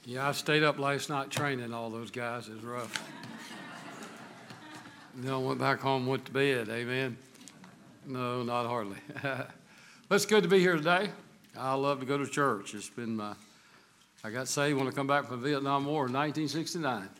Yeah, I stayed up last night training all those guys. It was rough. Then I went back home, went to bed. Amen. No, not hardly. But it's good to be here today. I love to go to church. It's been I got saved when I come back from the Vietnam War in 1969.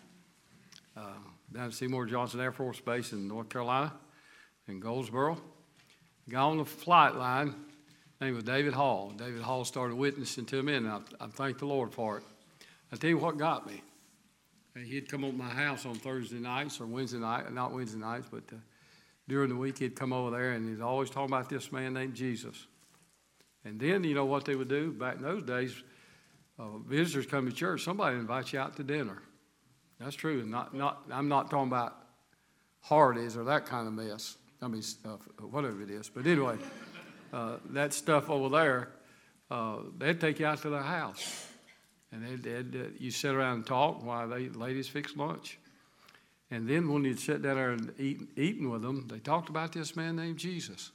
Down at Seymour Johnson Air Force Base in North Carolina, in Goldsboro. Got on the flight line, name was David Hall. David Hall started witnessing to me, and I thank the Lord for it. I tell you what got me. He'd come over to my house on Thursday nights or Wednesday night, not Wednesday nights, but during the week he'd come over there, and he's always talking about this man named Jesus. And then, you know what they would do? Back in those days, visitors come to church, somebody invites you out to dinner. That's true. I'm not talking about Hardee's or that kind of mess. I mean, whatever it is. But anyway, that stuff over there, they'd take you out to their house. And you sit around and talk while the ladies fix lunch. And then when you'd sit down there and eating with them, they talked about this man named Jesus.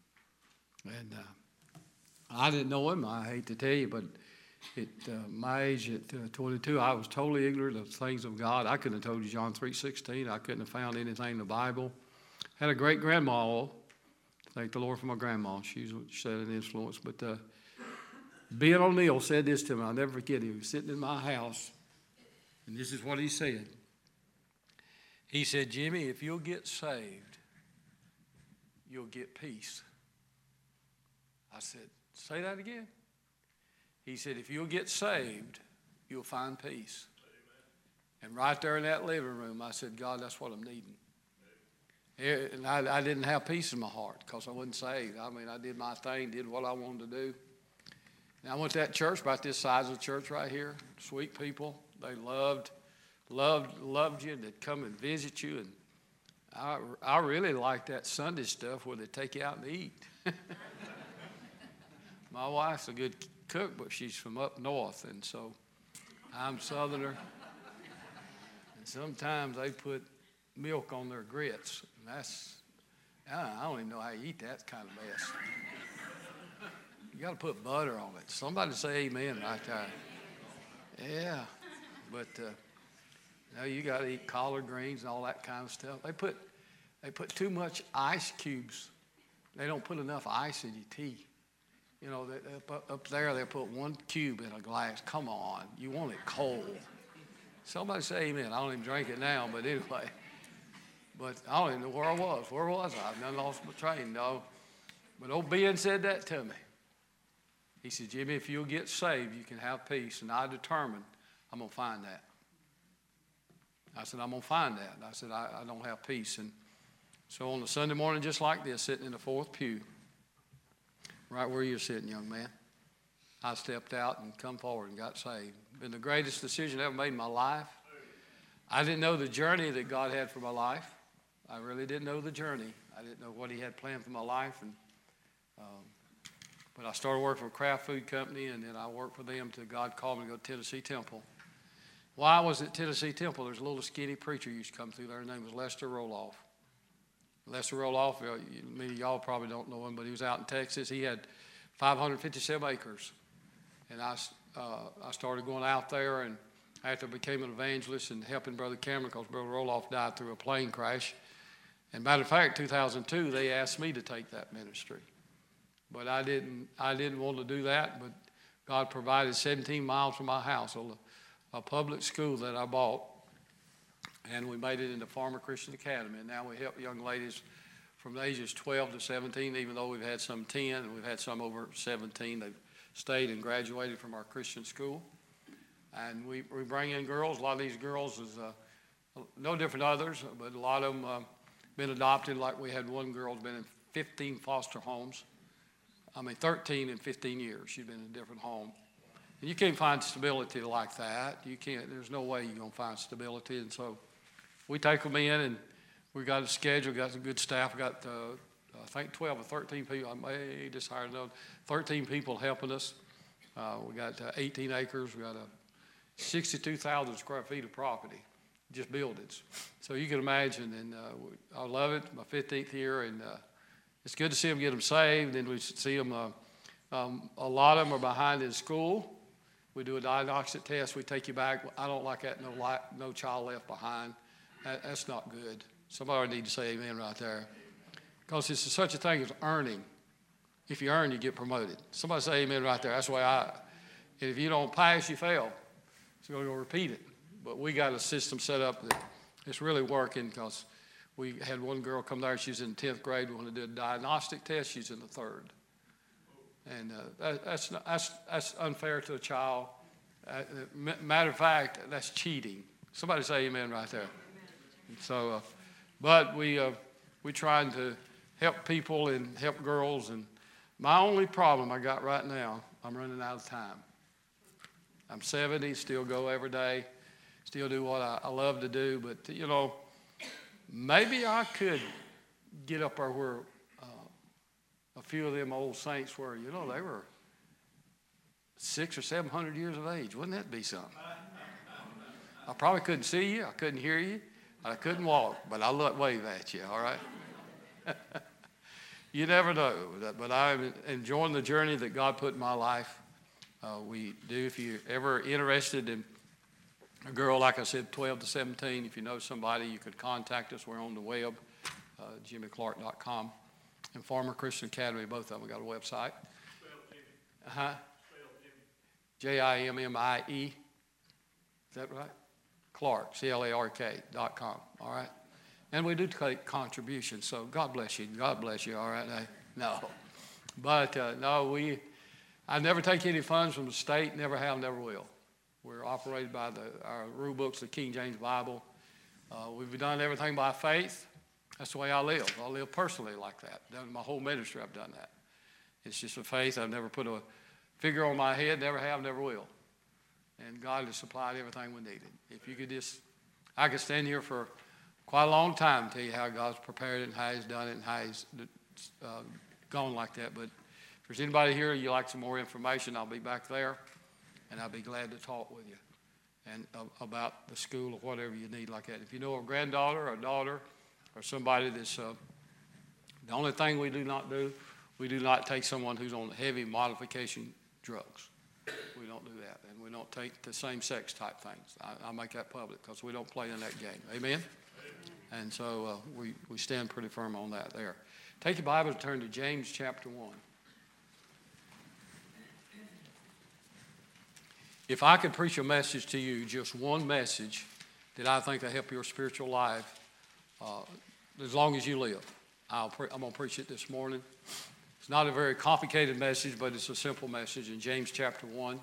And I didn't know him, I hate to tell you, but at my age, at 22, I was totally ignorant of things of God. I couldn't have told you John 3:16. I couldn't have found anything in the Bible. Had a great grandma. Thank the Lord for my grandma. She's had an influence. But Bill O'Neill said this to me. I'll never forget. He was sitting in my house, and this is what he said. He said, "Jimmy, if you'll get saved, you'll get peace." I said, "Say that again." He said, "If you'll get saved, you'll find peace." Amen. And right there in that living room, I said, "God, that's what I'm needing." And I didn't have peace in my heart because I wasn't saved. I mean, I did my thing, did what I wanted to do. And I went to that church about this size of the church right here. Sweet people. They loved you. They'd come and visit you. And I really liked that Sunday stuff where they take you out and eat. My wife's a good cook, but she's from up north, and so I'm Southerner. And sometimes they put milk on their grits. And I don't even know how you eat that kind of mess. You got to put butter on it. Somebody say amen right there. Yeah, but you got to eat collard greens and all that kind of stuff. They put too much ice cubes. They don't put enough ice in your tea. You know, up there they put one cube in a glass. Come on, you want it cold. Somebody say amen. I don't even drink it now, but anyway. But I don't even know where I was. Where was I? I've done lost my train, no. But old Ben said that to me. He said, "Jimmy, if you'll get saved, you can have peace." And I determined I'm going to find that. I said, "I'm going to find that." And I said, I don't have peace. And so on a Sunday morning just like this, sitting in the fourth pew, right where you're sitting, young man, I stepped out and come forward and got saved. Been the greatest decision I ever made in my life. I didn't know the journey that God had for my life. I really didn't know the journey. I didn't know what he had planned for my life. But I started working for a craft food company, and then I worked for them till God called me to go to Tennessee Temple. Why was it Tennessee Temple? There's a little skinny preacher used to come through there. His name was Lester Roloff. Lester Roloff, many of y'all probably don't know him, but he was out in Texas. He had 557 acres. And I started going out there, and after I became an evangelist and helping Brother Cameron, because Brother Roloff died through a plane crash. And matter of fact, 2002, they asked me to take that ministry. But I didn't want to do that, but God provided 17 miles from my house, a public school that I bought. And we made it into Farmer Christian Academy. And now we help young ladies from the ages 12 to 17, even though we've had some 10 and we've had some over 17. They've stayed and graduated from our Christian school. And we bring in girls. A lot of these girls is no different than others, but a lot of them been adopted. Like we had one girl who's been in 15 foster homes. 13 in 15 years. She's been in a different home. And you can't find stability like that. You can't. There's no way you're going to find stability. And so we take them in, and we got a schedule, got a good staff. We got, I think, 12 or 13 people. I may just hire another 13 people helping us. We got 18 acres. We got 62,000 square feet of property, just buildings. So you can imagine, and I love it. My 15th year, and it's good to see them get them saved. And we see them, a lot of them are behind in school. We do a diagnostic test. We take you back. I don't like that, no child left behind. That's not good. Somebody need to say amen right there. Because it's such a thing as earning. If you earn, you get promoted. Somebody say amen right there. That's the way and if you don't pass, you fail. So we're going to repeat it. But we got a system set up that it's really working, because we had one girl come there. She was in 10th grade. We wanted to do a diagnostic test. She's in the 3rd. And that's unfair to a child. Matter of fact, that's cheating. Somebody say amen right there. So, but we trying to help people and help girls. And my only problem I got right now, I'm running out of time. I'm 70, still go every day, still do what I love to do. But, you know, maybe I could get up there where a few of them old saints were. You know, they were 600 or 700 years of age. Wouldn't that be something? I probably couldn't see you. I couldn't hear you. I couldn't walk, but I look wave at you, all right? You never know. But I'm enjoying the journey that God put in my life. We do. If you're ever interested in a girl, like I said, 12 to 17, if you know somebody, you could contact us. We're on the web, jimmyclark.com. And Farmer Christian Academy, both of them got a website. Jimmie. Is that right? Clark, CLARK.com, all right? And we do take contributions, so God bless you. God bless you, all right? No. But, no, I never take any funds from the state, never have, never will. We're operated by our rule books, the King James Bible. We've done everything by faith. That's the way I live. I live personally like that. Done my whole ministry, I've done that. It's just a faith. I've never put a figure on my head, never have, never will. And God has supplied everything we needed. If you could I could stand here for quite a long time and tell you how God's prepared it and how He's done it and how He's gone like that. But if there's anybody here you'd like some more information, I'll be back there, and I'll be glad to talk with you and about the school or whatever you need like that. If you know a granddaughter or a daughter or somebody that's the only thing we do not take someone who's on heavy modification drugs. We don't do that. And we don't take the same-sex type things. I make that public because we don't play in that game. Amen? And so we stand pretty firm on that there. Take your Bible and turn to James chapter 1. If I could preach a message to you, just one message that I think will help your spiritual life, as long as you live, I'm going to preach it this morning. It's not a very complicated message, but it's a simple message in James chapter 1.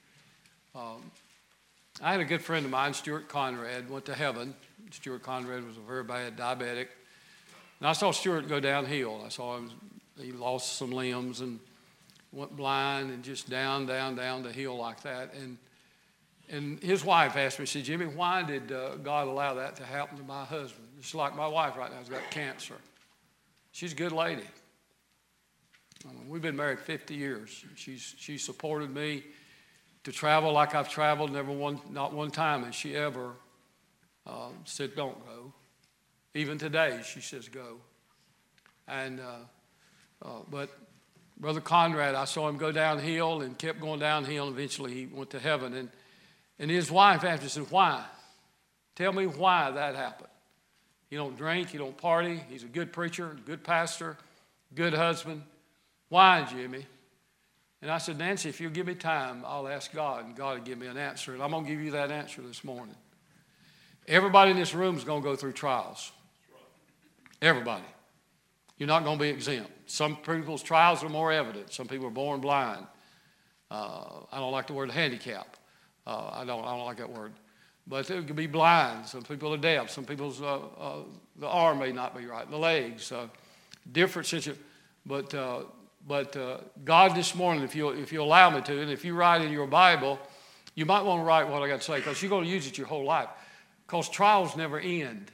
I had a good friend of mine, Stuart Conrad, went to heaven. Stuart Conrad was a very bad diabetic. And I saw Stuart go downhill. I saw him, he lost some limbs and went blind and just down the hill like that. And his wife asked me, she said, Jimmy, why did God allow that to happen to my husband? Just like my wife right now has got cancer. She's a good lady. We've been married 50 years. She supported me to travel like I've traveled. Not one time has she ever said, don't go. Even today, she says, go. And but Brother Conrad, I saw him go downhill and kept going downhill. Eventually, he went to heaven. And his wife asked me, said, why? Tell me why that happened. He don't drink. He don't party. He's a good preacher, good pastor, good husband. Why, Jimmy? And I said, Nancy, if you'll give me time, I'll ask God, and God will give me an answer. And I'm going to give you that answer this morning. Everybody in this room is going to go through trials. Everybody. You're not going to be exempt. Some people's trials are more evident. Some people are born blind. I don't like the word handicap. I don't like that word. But they could be blind. Some people are deaf. Some people's the arm may not be right. The legs, different situation. But God this morning, if you allow me to, and if you write in your Bible, you might want to write what I got to say because you're going to use it your whole life. Because trials never end.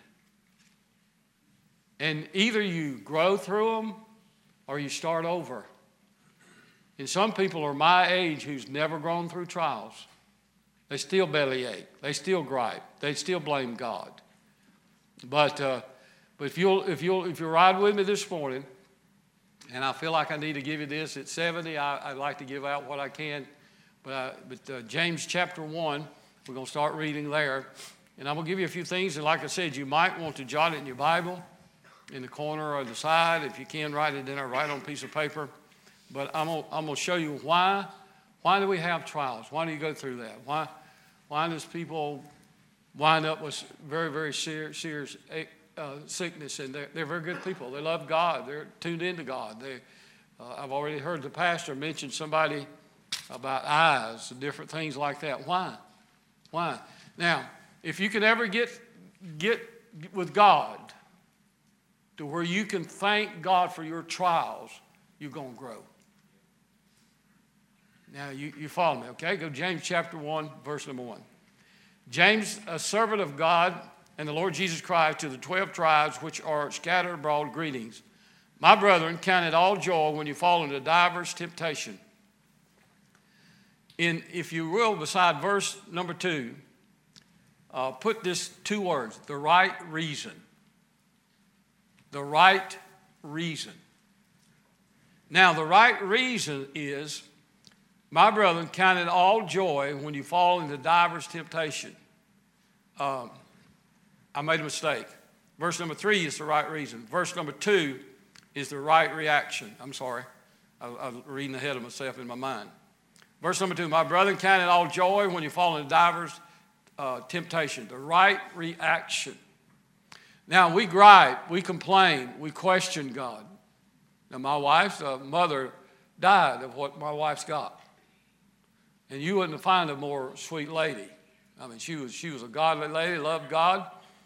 And either you grow through them or you start over. And some people are my age who's never grown through trials. They still bellyache. They still gripe. They still blame God. But if you'll ride with me this morning, and I feel like I need to give you this at 70, I'd like to give out what I can But James chapter 1, we're going to start reading there. And I'm going to give you a few things. And like I said, you might want to jot it in your Bible in the corner or the side. If you can, write it in there, write on a piece of paper. But I'm going to show you why do we have trials? Why do you go through that? Why does people wind up with very, very serious sickness? And they're very good people. They love God. They're tuned into God. I've already heard the pastor mention somebody about eyes and different things like that. Why? Now, if you can ever get with God to where you can thank God for your trials, you're going to grow. Now, you follow me, okay? Go to James chapter 1, verse number 1. James, a servant of God and the Lord Jesus Christ, to the 12 tribes which are scattered abroad, greetings. My brethren, count it all joy when you fall into diverse temptation. If you will, beside verse number 2, put this 2 words, the right reason. The right reason. Now, the right reason is, my brethren, count it all joy when you fall into diverse temptation. I made a mistake. Verse number 3 is the right reason. Verse number 2 is the right reaction. I'm sorry. I was reading ahead of myself in my mind. Verse number 2, my brethren, count it all joy when you fall into diverse temptation. The right reaction. Now, we gripe, we complain, we question God. Now, my wife's mother died of what my wife's got. And you wouldn't find a more sweet lady. I mean, she was a godly lady, loved God,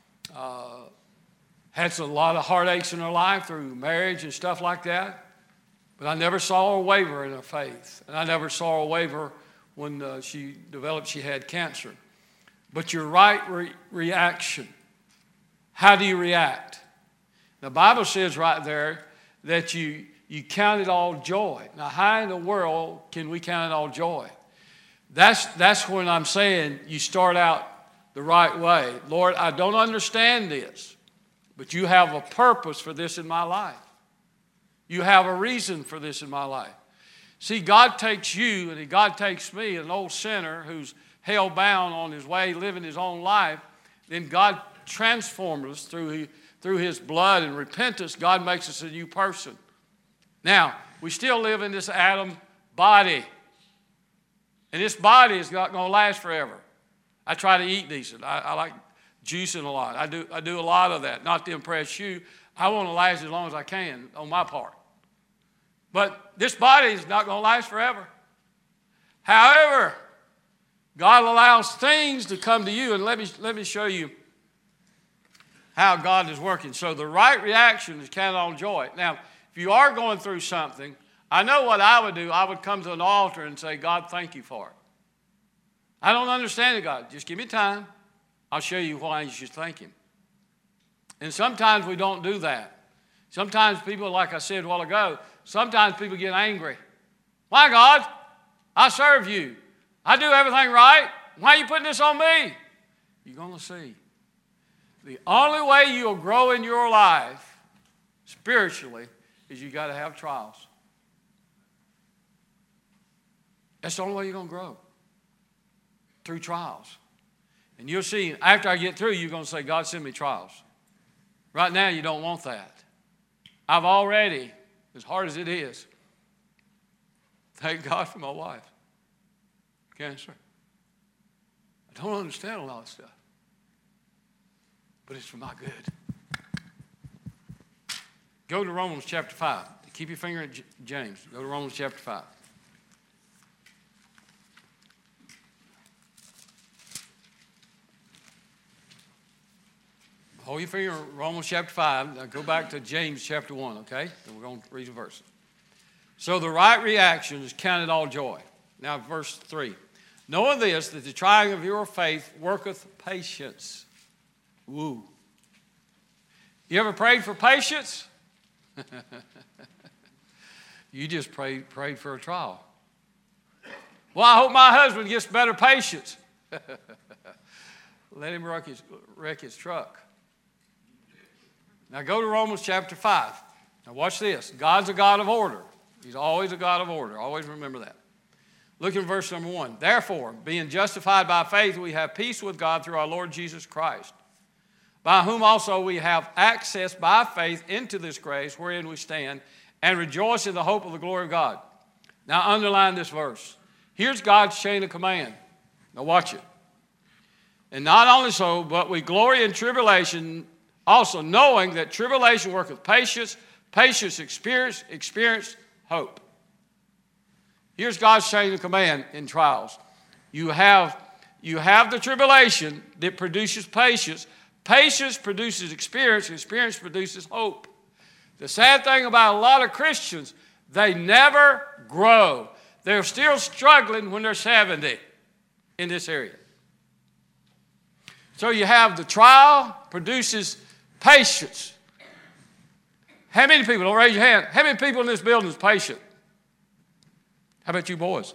had a lot of heartaches in her life through marriage and stuff like that. But I never saw her waver in her faith. And I never saw her waver when she had cancer. But your right reaction, how do you react? The Bible says right there that you count it all joy. Now, how in the world can we count it all joy? That's when I'm saying you start out the right way. Lord, I don't understand this, but you have a purpose for this in my life. You have a reason for this in my life. See, God takes you and God takes me, an old sinner who's hell-bound on his way, living his own life. Then God transforms us through his blood and repentance. God makes us a new person. Now, we still live in this Adam body. And this body is not going to last forever. I try to eat decent. I like juicing a lot. I do a lot of that, not to impress you. I want to last as long as I can on my part. But this body is not going to last forever. However, God allows things to come to you, and let me show you how God is working. So the right reaction is count on joy. Now, if you are going through something, I know what I would do. I would come to an altar and say, God, thank you for it. I don't understand it, God. Just give me time. I'll show you why you should thank him. And sometimes we don't do that. Sometimes people, like I said a while ago, sometimes people get angry. Why, God? I serve you. I do everything right. Why are you putting this on me? You're going to see. The only way you'll grow in your life spiritually is you got to have trials. That's the only way you're going to grow. Through trials. And you'll see, after I get through, you're going to say, God, send me trials. Right now, you don't want that. I've already, as hard as it is, thank God for my wife. Cancer. I don't understand a lot of stuff. But it's for my good. Go to Romans chapter 5. Keep your finger at James. Go to Romans chapter 5. Hold your finger on Romans chapter 5. Now go back to James chapter 1, okay? And we're going to read the verse. So the right reaction is counted all joy. Now verse 3. Knowing this, that the trying of your faith worketh patience. Woo. You ever prayed for patience? You just prayed for a trial. Well, I hope my husband gets better patience. Let him wreck his truck. Now go to Romans chapter 5. Now watch this. God's a God of order. He's always a God of order. Always remember that. Look at verse number 1. Therefore, being justified by faith, we have peace with God through our Lord Jesus Christ, by whom also we have access by faith into this grace wherein we stand, and rejoice in the hope of the glory of God. Now underline this verse. Here's God's chain of command. Now watch it. And not only so, but we glory in tribulation, also knowing that tribulation worketh patience, patience experience hope. Here's God's chain of command in trials. You have the tribulation that produces patience. Patience produces experience. Experience produces hope. The sad thing about a lot of Christians, they never grow. They're still struggling when they're 70 in this area. So you have the trial produces patience. How many people, don't raise your hand, how many people in this building is patient? How about you boys?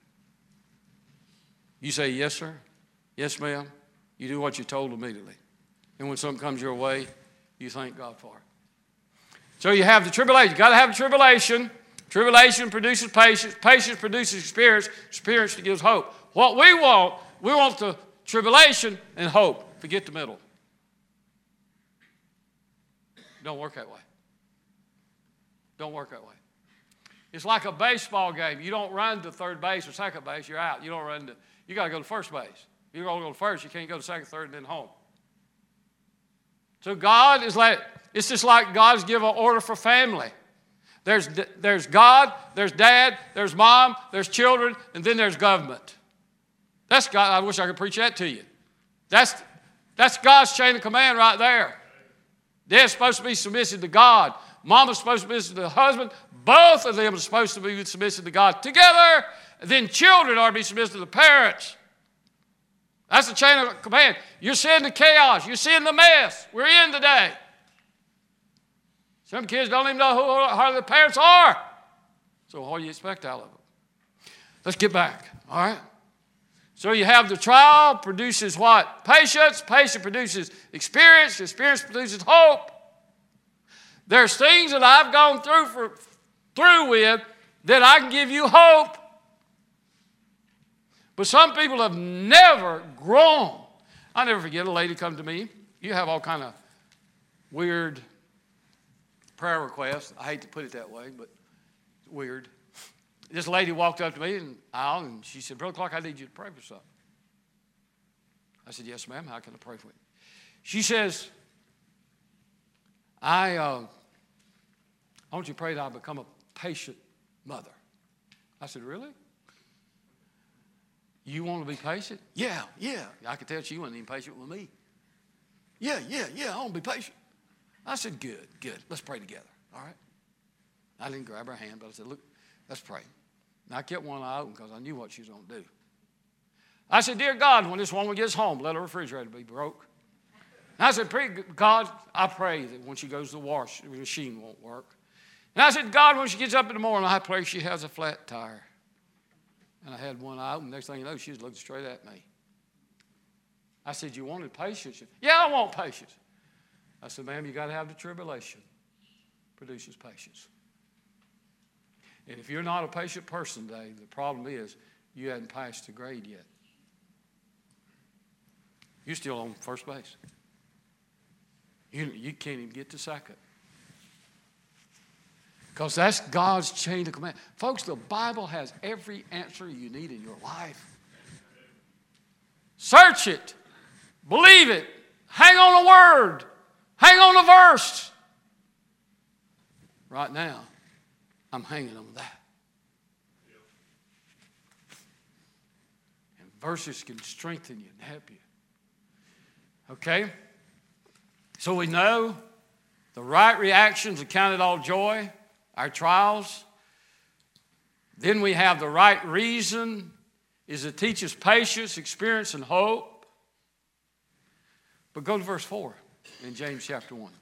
You say, yes, sir. Yes, ma'am. You do what you're told immediately. And when something comes your way, you thank God for it. So you have the tribulation. You've got to have the tribulation. Tribulation produces patience. Patience produces experience. Experience gives hope. What we want the tribulation and hope. Forget the middle. Don't work that way. Don't work that way. It's like a baseball game. You don't run to third base or second base, you're out. You got to go to first base. If you're going to go to first, you can't go to second, third, and then home. So it's just like God's given an order for family. There's God, there's dad, there's mom, there's children, and then there's government. That's God. I wish I could preach that to you. That's God's chain of command right there. Dad's supposed to be submissive to God. Mama's supposed to be submissive to the husband. Both of them are supposed to be submissive to God together. And then children are to be submissive to the parents. That's the chain of command. You're seeing the chaos. You're seeing the mess we're in today. Some kids don't even know who their parents are. So what do you expect out of them? Let's get back, all right? So you have the trial produces what? Patience. Patience produces experience. Experience produces hope. There's things that I've gone through with that I can give you hope. But some people have never grown. I'll never forget a lady come to me. You have all kind of weird prayer requests. I hate to put it that way, but it's weird. This lady walked up to me in the aisle and she said, Brother Clark, I need you to pray for something. I said, yes, ma'am. How can I pray for you? She says, I want you to pray that I become a patient mother. I said, really? You want to be patient? Yeah. I could tell she wasn't even patient with me. Yeah, I want to be patient. I said, good. Let's pray together, all right? I didn't grab her hand, but I said, look, let's pray. And I kept one eye open because I knew what she was going to do. I said, dear God, when this woman gets home, let her refrigerator be broke. And I said, God, I pray that when she goes to the wash, the machine won't work. And I said, God, when she gets up in the morning, I pray she has a flat tire. And I had one eye open. Next thing you know, she was looking straight at me. I said, you wanted patience? Yeah, I want patience. I said, ma'am, you got to have the tribulation. Produces patience. And if you're not a patient person today, the problem is you haven't passed the grade yet. You're still on first base. You can't even get to second. Because that's God's chain of command. Folks, the Bible has every answer you need in your life. Search it. Believe it. Hang on a word. Hang on a verse. Right now, I'm hanging on that. And verses can strengthen you and help you. Okay? So we know the right reactions are counted all joy, our trials. Then we have the right reason is to teach us patience, experience, and hope. But go to verse 4 in James chapter 1.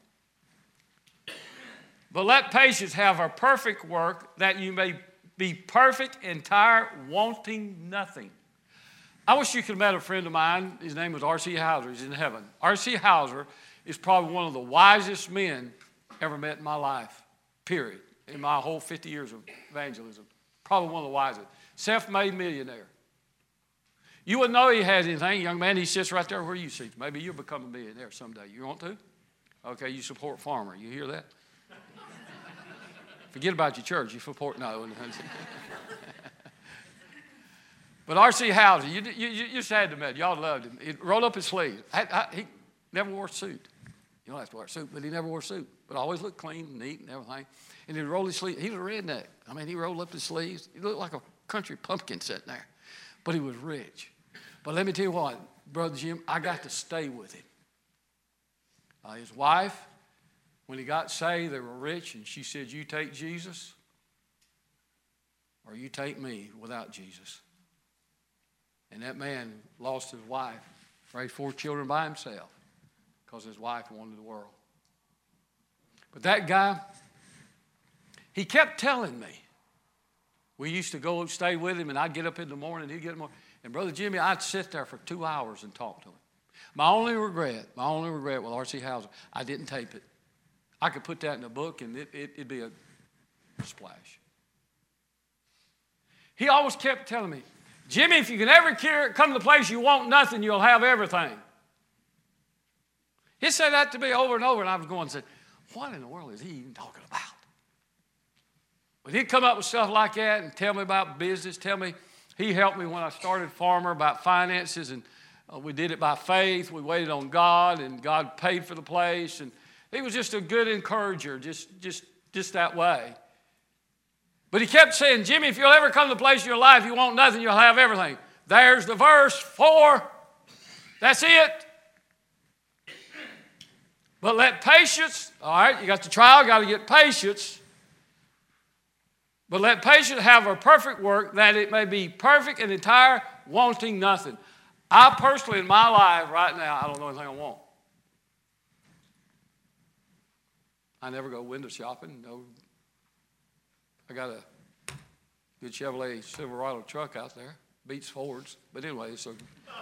But let patience have a perfect work, that you may be perfect, entire, wanting nothing. I wish you could have met a friend of mine. His name was R.C. Hauser. He's in heaven. R.C. Hauser is probably one of the wisest men ever met in my life, period. In my whole 50 years of evangelism. Probably one of the wisest. self-made millionaire. You wouldn't know he has anything. Young man, he sits right there where you sit. Maybe you'll become a millionaire someday. You want to? Okay, you support farmer. You hear that? Forget about your church. You support, no. But R.C. Houser, you just had to admit, y'all loved him. He rolled up his sleeves. He never wore a suit. You don't have to wear a suit, but he never wore a suit. But always looked clean and neat and everything. And he'd roll his sleeves. He was a redneck. I mean, he rolled up his sleeves. He looked like a country pumpkin sitting there. But he was rich. But let me tell you what, Brother Jim, I got to stay with him. His wife, when he got saved, they were rich, and she said, you take Jesus or you take me without Jesus. And that man lost his wife, raised 4 children by himself because his wife wanted the world. But that guy, he kept telling me, we used to go stay with him, and I'd get up in the morning, he'd get in the morning. And Brother Jimmy, I'd sit there for 2 hours and talk to him. My only regret with R.C. Houser, I didn't tape it. I could put that in a book, and it'd be a splash. He always kept telling me, Jimmy, if you can ever come to the place you want nothing, you'll have everything. He said that to me over and over, and I was going and said, what in the world is he even talking about? But he'd come up with stuff like that and tell me about business, he helped me when I started Farmer about finances, and we did it by faith. We waited on God, and God paid for the place, and he was just a good encourager, just that way. But he kept saying, Jimmy, if you'll ever come to the place in your life you want nothing, you'll have everything. There's the verse 4. That's it. But let patience, all right, you got the trial, got to get patience. But let patience have a perfect work, that it may be perfect and entire, wanting nothing. I personally, in my life right now, I don't know anything I want. I never go window shopping. No. I got a good Chevrolet Silverado truck out there. Beats Fords. But anyway, so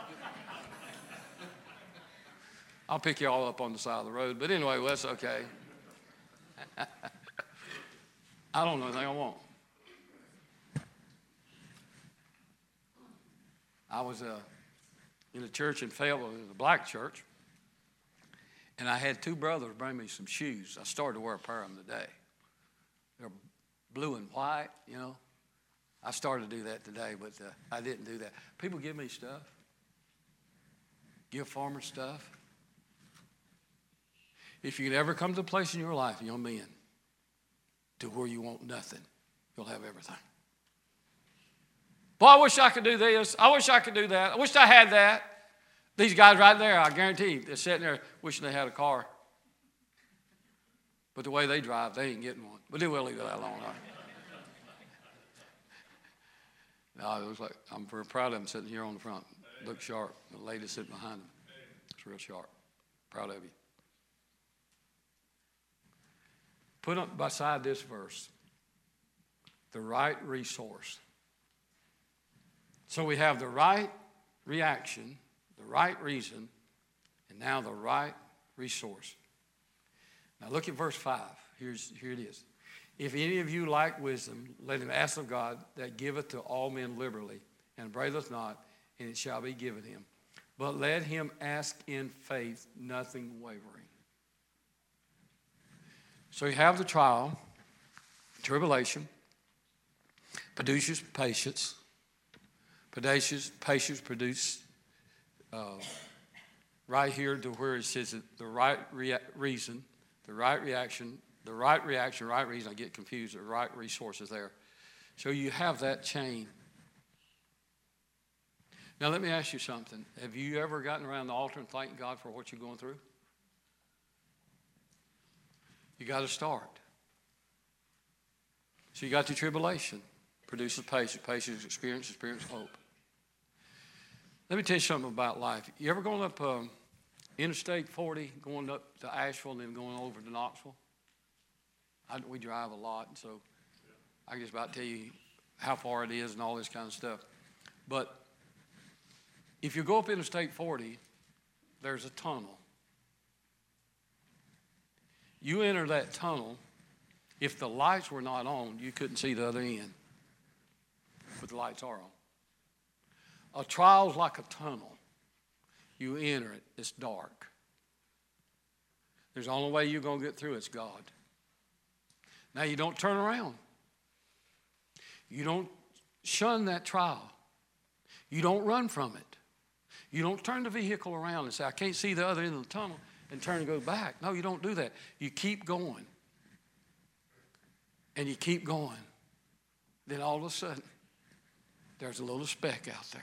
I'll pick you all up on the side of the road. But anyway, well, that's okay. I don't know anything I want. I was in a church in Fayetteville, it was a black church, and I had 2 brothers bring me some shoes. I started to wear a pair of them today. They're blue and white, you know. I started to do that today, but I didn't do that. People give me stuff. Give farmers stuff. If you can ever come to a place in your life, young men, to where you want nothing, you'll have everything. Boy, I wish I could do this. I wish I could do that. I wish I had that. These guys right there, I guarantee you, they're sitting there wishing they had a car. But the way they drive, they ain't getting one. But they will leave it that alone. No, it was like, I'm very proud of them sitting here on the front. Look sharp. The lady sitting behind them. It's real sharp. Proud of you. Put up beside this verse, the right resource. So we have the right reaction, the right reason, and now the right resource. Now look at verse 5. Here it is. If any of you lack wisdom, let him ask of God that giveth to all men liberally, and upbraideth not, and it shall be given him. But let him ask in faith, nothing wavering. So you have the trial, tribulation, produces patience. Patience produce right here to where it says that the right reason, the right reaction, right reason. I get confused. The right resources there. So you have that chain. Now let me ask you something. Have you ever gotten around the altar and thanked God for what you're going through? You got to start. So you got the tribulation. Produces patience. Patience, experience hope. Let me tell you something about life. You ever gone up Interstate 40, going up to Asheville and then going over to Knoxville? We drive a lot, so I can just about tell you how far it is and all this kind of stuff. But if you go up Interstate 40, there's a tunnel. You enter that tunnel, if the lights were not on, you couldn't see the other end. but the lights are on. A trial's like a tunnel. You enter it, it's dark. There's the only way you're going to get through it's God. Now, you don't turn around. You don't shun that trial. You don't run from it. You don't turn the vehicle around and say, I can't see the other end of the tunnel, and turn and go back. No, you don't do that. You keep going. And you keep going. Then all of a sudden, there's a little speck out there.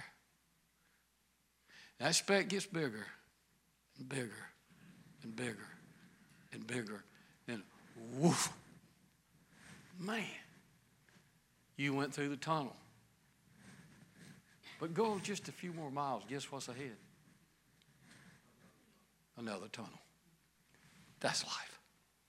That speck gets bigger and bigger and bigger and bigger. Then, woof. Man, you went through the tunnel. But go just a few more miles. Guess what's ahead? Another tunnel. That's life.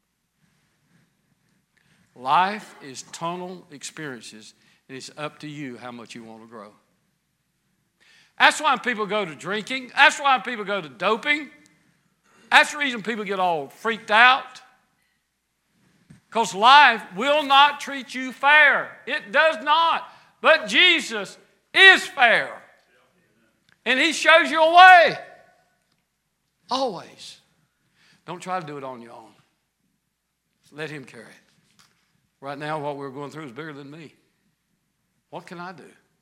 Life is tunnel experiences, and it's up to you how much you want to grow. That's why people go to drinking. That's why people go to doping. That's the reason people get all freaked out. Because life will not treat you fair. It does not. But Jesus is fair. And he shows you a way. Always. Don't try to do it on your own. Let him carry it. Right now, what we're going through is bigger than me. What can I do?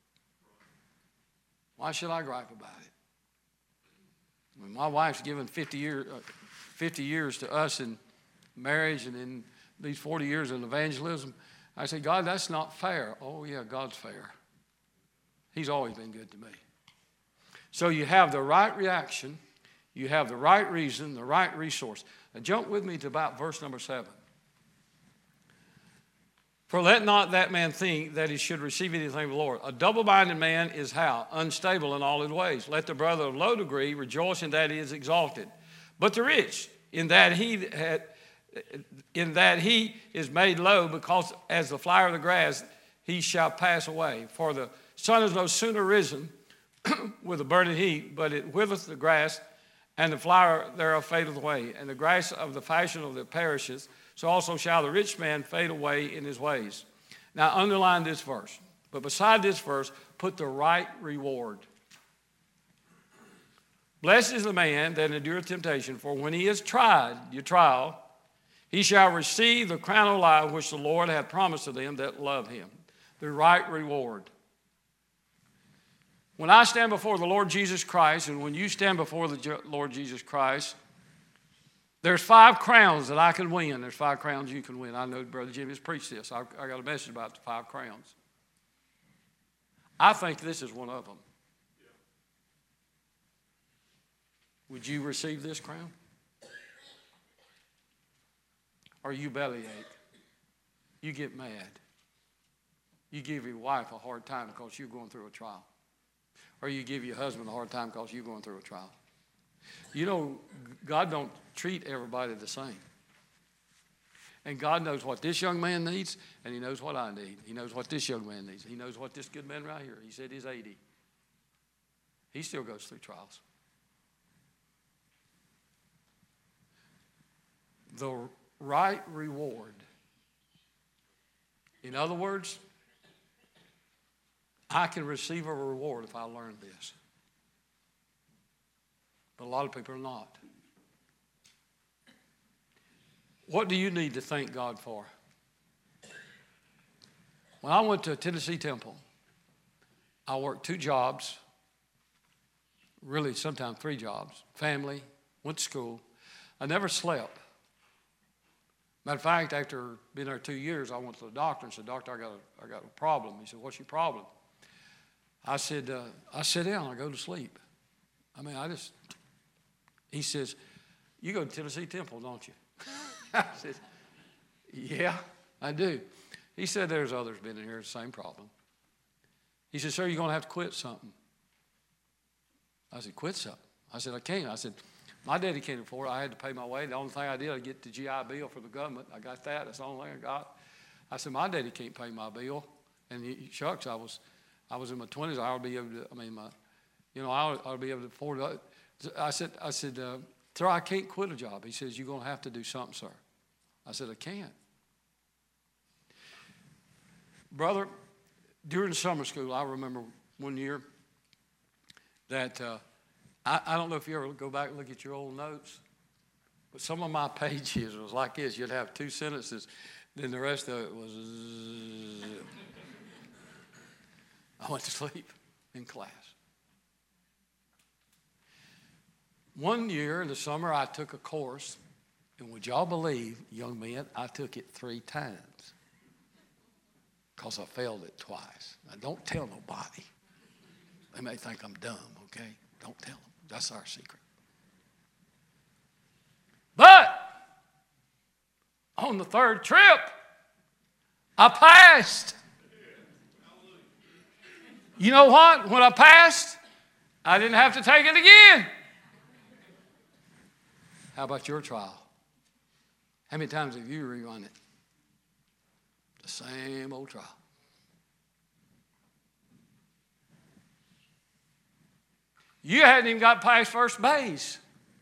Why should I gripe about it? When my wife's given 50 years to us in marriage and in these 40 years in evangelism, I say, God, that's not fair. Oh, yeah, God's fair. He's always been good to me. So you have the right reaction, you have the right reason, the right resource. Now jump with me to about verse number 7. For let not that man think that he should receive anything from the Lord. A double-minded man is how? Unstable in all his ways. Let the brother of low degree rejoice in that he is exalted. But the rich, in that he is made low, because as the flower of the grass, he shall pass away. For the sun is no sooner risen with a burning heat, but it withereth the grass, and the flower thereof fadeth away. And the grass of the fashion of it perisheth, so also shall the rich man fade away in his ways. Now underline this verse. But beside this verse, put the right reward. Blessed is the man that endureth temptation, for when he is tried, your trial, he shall receive the crown of life which the Lord hath promised to them that love him. The right reward. When I stand before the Lord Jesus Christ, and when you stand before the Lord Jesus Christ, there's 5 crowns that I can win. There's 5 crowns you can win. I know Brother Jimmy has preached this. I got a message about the 5 crowns. I think this is one of them. Would you receive this crown? Or you bellyache? You get mad. You give your wife a hard time because you're going through a trial. Or you give your husband a hard time because you're going through a trial. You know, God don't treat everybody the same. And God knows what this young man needs, and he knows what I need. He knows what this young man needs. He knows what this good man right here, he said he's 80. He still goes through trials. The right reward. In other words, I can receive a reward if I learn this. But a lot of people are not. What do you need to thank God for? When I went to Tennessee Temple, I worked 2 jobs, really sometimes 3 jobs, family, went to school. I never slept. Matter of fact, after being there 2 years, I went to the doctor and said, Doctor, I got a problem. He said, what's your problem? I said, I sit down, I go to sleep. He says, you go to Tennessee Temple, don't you? I said, yeah, I do. He said, there's others been in here, the same problem. He said, sir, you're going to have to quit something. I said, quit something? I said, I can't. I said, my daddy can't afford it. I had to pay my way. The only thing I did, I get the GI Bill for the government. I got that. That's the only thing I got. I said, my daddy can't pay my bill. And shucks, I was in my 20s. I ought to be able to, I ought to be able to afford it. I said, sir, I can't quit a job. He says, you're going to have to do something, sir. I said, I can't. Brother, During summer school, I remember one year that I don't know if you ever go back and look at your old notes, but some of my pages was like this. You'd have 2 sentences, then the rest of it was... I went to sleep in class. One year in the summer, I took a course, and would y'all believe, young men, I took it 3 times because I failed it twice. Now, don't tell nobody. They may think I'm dumb, okay? Don't tell them. That's our secret. But on the 3rd trip, I passed. You know what? When I passed, I didn't have to take it again. How about your trial? How many times have you rerun it? The same old trial. You hadn't even got past first base.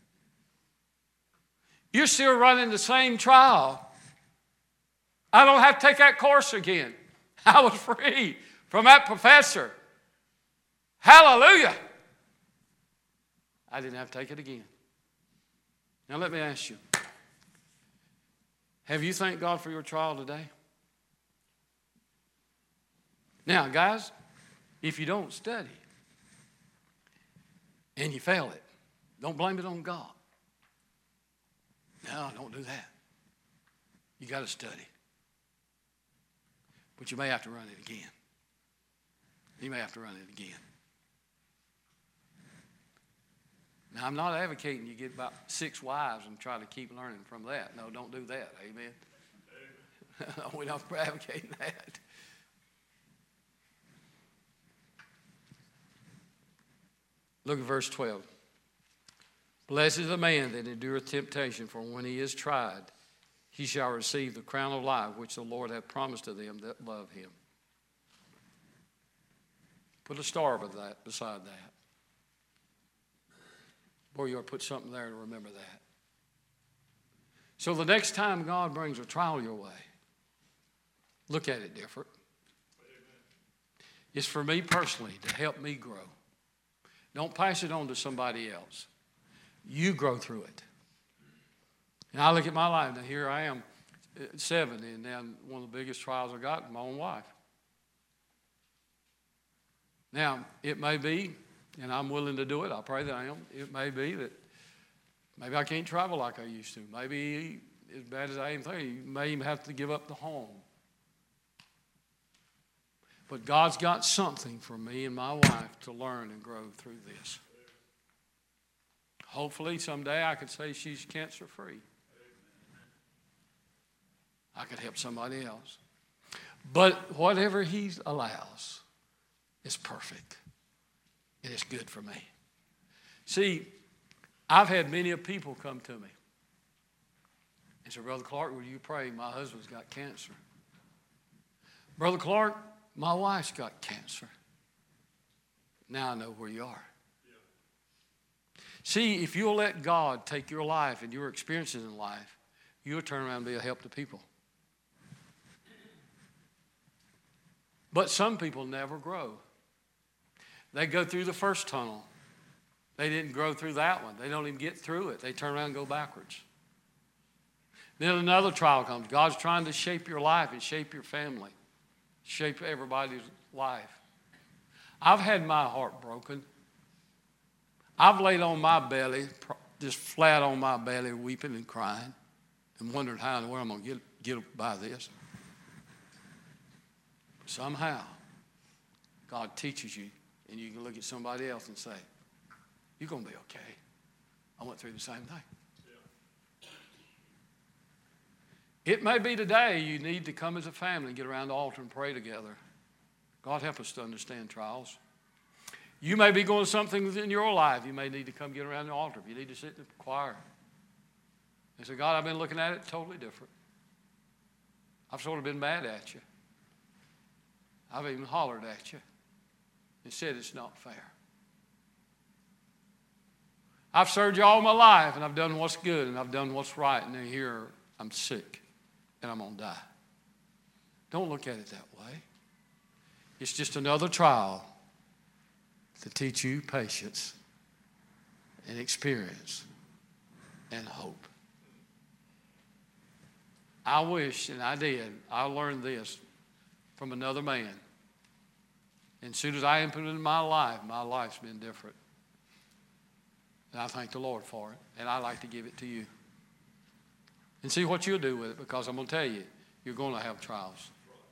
You're still running the same trial. I don't have to take that course again. I was free from that professor. Hallelujah. I didn't have to take it again. Now let me ask you, have you thanked God for your trial today? Now, guys, if you don't study and you fail it, don't blame it on God. No, don't do that. You got to study. But you may have to run it again. You may have to run it again. Now, I'm not advocating you get about 6 wives and try to keep learning from that. No, don't do that. Amen. We're not advocating that. Look at verse 12. Blessed is the man that endureth temptation, for when he is tried, he shall receive the crown of life which the Lord hath promised to them that love him. Put a star beside that. Boy, you ought to put something there to remember that. So the next time God brings a trial your way, look at it different. It's for me personally to help me grow. Don't pass it on to somebody else. You grow through it. And I look at my life, now here I am, 70, and now one of the biggest trials I got is my own wife. Now, it may be, and I'm willing to do it, I pray that I am, it may be that maybe I can't travel like I used to. Maybe as bad as I am thinking, you may even have to give up the home. But God's got something for me and my wife to learn and grow through this. Hopefully someday I could say she's cancer-free. I could help somebody else. But whatever he allows is perfect. It is good for me. See, I've had many people come to me and say, Brother Clark, would you pray? My husband's got cancer. Brother Clark, my wife's got cancer. Now I know where you are. See, if you'll let God take your life and your experiences in life, you'll turn around and be a help to people. But some people never grow. They go through the first tunnel. They didn't grow through that one. They don't even get through it. They turn around and go backwards. Then another trial comes. God's trying to shape your life and shape your family, shape everybody's life. I've had my heart broken. I've laid on my belly, just flat on my belly, weeping and crying, and wondering how in the world I'm going to get by this. Somehow, God teaches you, and you can look at somebody else and say, you're going to be okay. I went through the same thing. It may be today you need to come as a family, get around the altar and pray together. God help us to understand trials. You may be going something in your life. You may need to come get around the altar. You need to sit in the choir and say, God, I've been looking at it totally different. I've sort of been mad at you. I've even hollered at you and said it's not fair. I've served you all my life, and I've done what's good, and I've done what's right, and then here I'm sick, and I'm going to die. Don't look at it that way. It's just another trial to teach you patience and experience and hope. I wish, and I did, I learned this from another man. And as soon as I input it in my life's been different. And I thank the Lord for it. And I like to give it to you. And see what you'll do with it, because I'm going to tell you, you're going to have trials.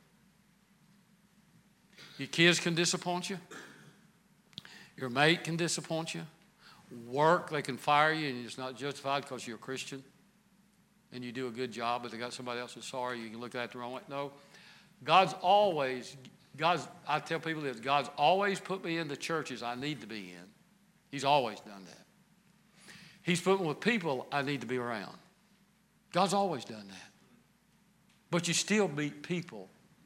Your kids can disappoint you. Your mate can disappoint you. Work, they can fire you, and it's not justified because you're a Christian and you do a good job, but they got somebody else that's sorry. You can look at it the wrong way. No. I tell people this, God's always put me in the churches I need to be in. He's always done that. He's put me with people I need to be around. God's always done that. But you still meet people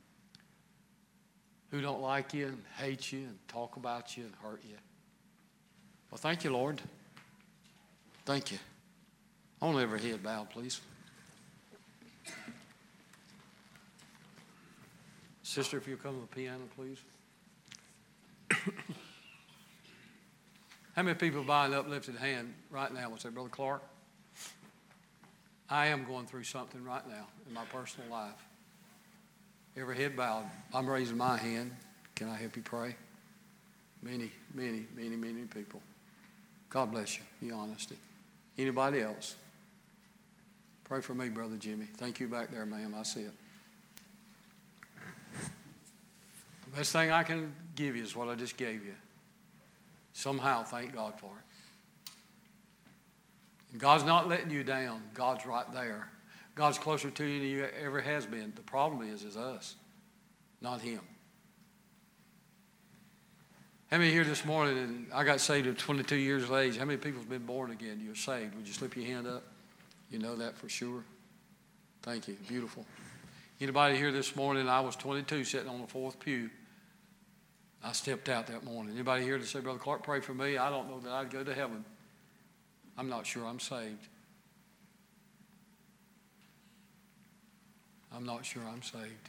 who don't like you and hate you and talk about you and hurt you. Well, thank you, Lord. Thank you. I want every head bowed, please. Sister, if you'll come to the piano, please. How many people by an uplifted hand right now would say, Brother Clark, I am going through something right now in my personal life. Every head bowed. I'm raising my hand. Can I help you pray? Many, many, many, many people. God bless you, your honesty. Anybody else? Pray for me, Brother Jimmy. Thank you back there, ma'am. I see it. The best thing I can give you is what I just gave you. Somehow, thank God for it. And God's not letting you down. God's right there. God's closer to you than you ever has been. The problem is us, not him. How many here this morning, and I got saved at 22 years of age, how many people have been born again? You're saved. Would you slip your hand up? You know that for sure? Thank you. Beautiful. Anybody here this morning, I was 22 sitting on the fourth pew. I stepped out that morning. Anybody here to say, Brother Clark, pray for me? I don't know that I'd go to heaven. I'm not sure I'm saved. I'm not sure I'm saved.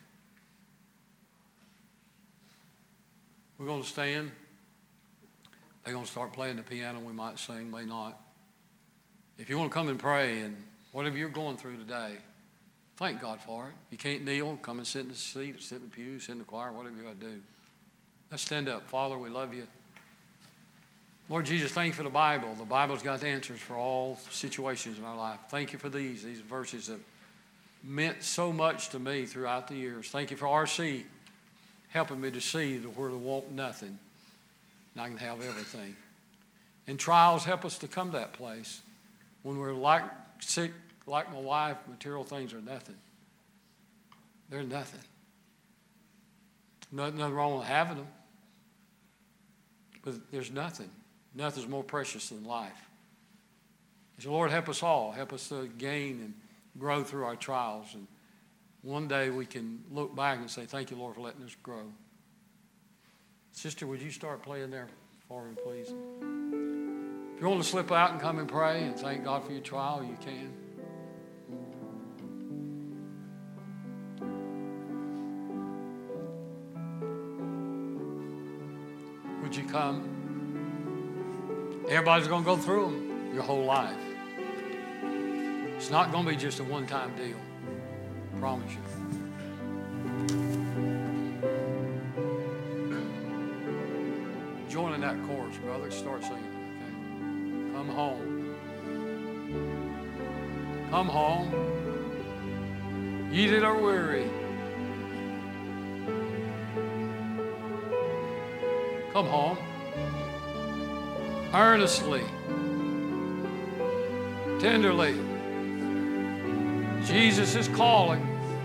We're going to stand. They're going to start playing the piano. We might sing, may not. If you want to come and pray and whatever you're going through today, thank God for it. You can't kneel, come and sit in the seat, sit in the pew, sit in the choir, whatever you got to do. Let's stand up. Father, we love you. Lord Jesus, thank you for the Bible. The Bible's got answers for all situations in our life. Thank you for these verses that meant so much to me throughout the years. Thank you for RC helping me to see where to want nothing and I can have everything. And trials help us to come to that place when we're sick, like my wife, material things are nothing. They're nothing. Nothing wrong with having them. But there's nothing. Nothing's more precious than life. So Lord, help us all. Help us to gain and grow through our trials. And one day we can look back and say, thank you, Lord, for letting us grow. Sister, would you start playing there for me, please? If you want to slip out and come and pray and thank God for your trial, you can. Would you come? Everybody's going to go through them your whole life. It's not going to be just a one-time deal. I promise you. Join in that chorus, brother. Start singing. Okay? Come home. Come home. Ye that are weary. Come home. Earnestly. Tenderly. Jesus is calling.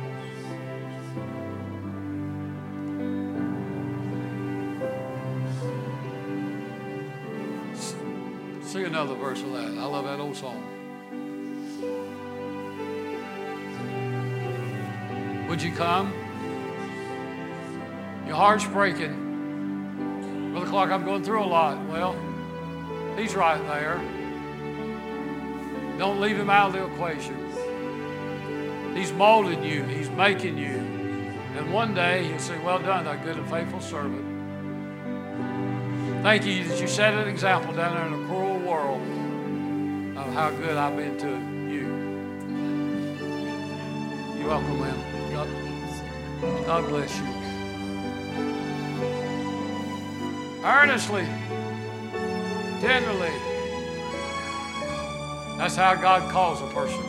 Sing another verse of that. I love that old song. Would you come? Your heart's breaking. Brother Clark, I'm going through a lot. Well, he's right there. Don't leave him out of the equation. He's molding you. He's making you. And one day He'll say, well done, thou good and faithful servant. Thank you that you set an example down there in a cruel world of how good I've been to you. You're welcome, ma'am. God bless you. Earnestly, tenderly. That's how God calls a person.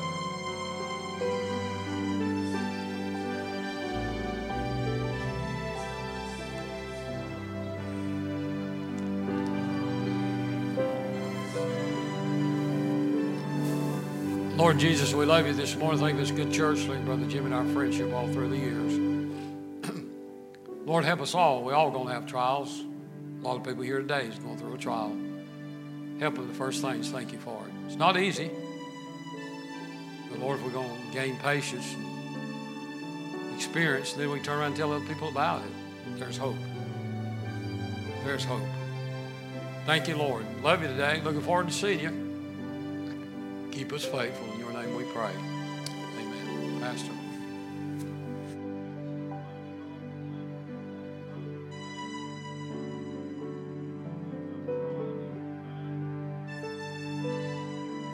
Lord Jesus, we love you this morning. Thank you for this good church. Thank you, Brother Jim, and our friendship all through the years. Lord, help us all. We're all going to have trials. A lot of people here today is going through a trial. Help them. The first thing is thank you for it. It's not easy. But Lord, if we're going to gain patience and experience, then we turn around and tell other people about it. There's hope. There's hope. Thank you, Lord. Love you today. Looking forward to seeing you. Keep us faithful. In your name we pray. Amen. Pastor.